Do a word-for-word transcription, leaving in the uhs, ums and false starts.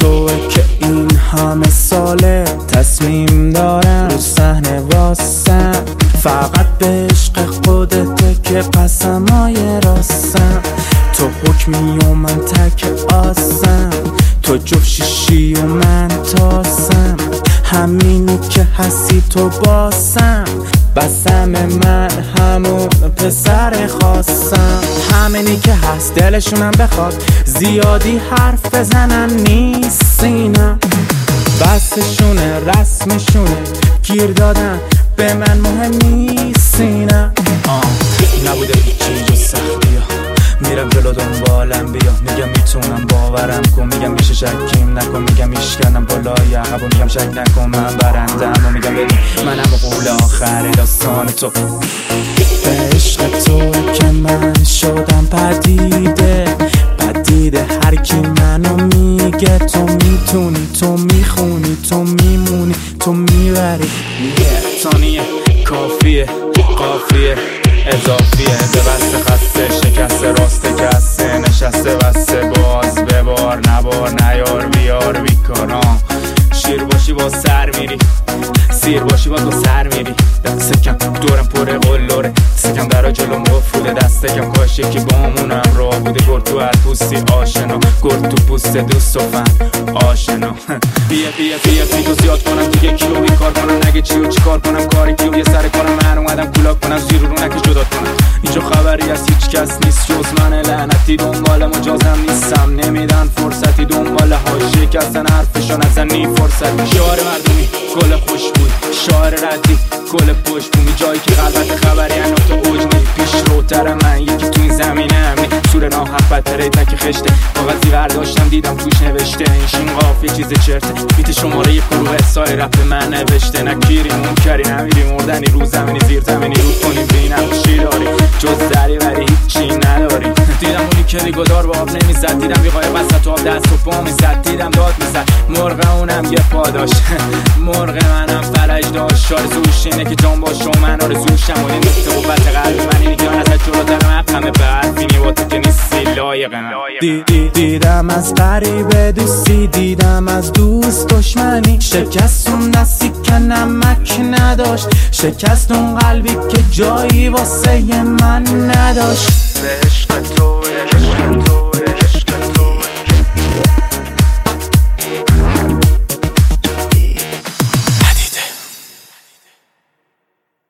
توه که این همه ساله تصمیم دارم رو صحنه واسم، فقط به عشق خودته که قسمای راستم. تو حکمی و من تک آسم، تو جفت شیشی و من تاسم، همینی که هستی تو باسم. بسم من همون پسر خواستم، همینی که هست دلشونم بخواد زیادی حرف بزنن نیستینم. بسشونه رسمشونه گیر دادن به من مهم نیستینم. آه نبوده هیچی جز سختی‌ها، میرم جلو دنبالم بیا، میگم میتونم باورم کن، میگم میشه شکیم نکن، میگم میشکنم بالای عقب و میگم شک نکن من برندم و میگم ببین منم قول آخر داستان تو. به عشق تو که من شدم پدیده پدیده، هر کی منو میگه تو میتونی، تو میخونی، تو میمونی، تو میبری. یه ثانیه کافیه قافیه اضافیه، به بسته خسته شکسته راسته کسته نشسته بسته باز ببار نبار نیار بیار بیکاران. شیر باشی با سر میری، سیر باشی با تو سر میری. دست کم دورم پره قلوره، دست کم درا جلو مفروده، دست کم کاش یکی بامونم راه بوده. گرد تو هر پوستی آشنا، گرد تو پوست دوست و فن آشنا. بیا بیا بیا بی تو زیاد کنم دیگه کیو بیکار کنم، نگه چی و چی کار کنم کاری کیو یه سر کارم. من اومدم کولاک کنم زیر رو نکش جدا کنم، اینجا خبری از هیچ کس نیست جز من لعنتی. دنبال مجازم نیستم، نمیدن فرصتی دنبال حاشیه که اصلا حرفشو نزنی فرصتی. شعار مردمی گل خوشبوی، شاعر ردی گل پشتبومی، جایی که قلبت خبری انا تو اوج نی. پیش روتر من یکی تو این زمینه امنی، سور ناحق بدتره تک خشته. کاغذی برداشتم دیدم توش نوشته این شین قاف یه چیز چرته. بیت شماره یه گروه سای رپ من نوشته، نکیری منکری نمیری مردنی رو زمینی زیر زمینی رو کنیم بینم چی داری جز دری ولی هیچی نداری. دیدم اونی که دیگودار با آب نمیزد، دیدم بیقای بسط آب دست و پا میزد، دیدم داد میزد مرغ اونم یه پا داشت. مرغ منم فرج داشت، آرزوش اینه که جان باشه و من آرزوشم. و این نقطه قوت قلب من اینی که ازت جلوترم همه برفینی با تو که نیستی لایق من. دی دی دیدم از غریبه دوستی، دیدم از دوست دشمنی، شکست اون دستی که نمک نداشت، شکست اون قلبی که جایی واسه من نداشت. به عشق تو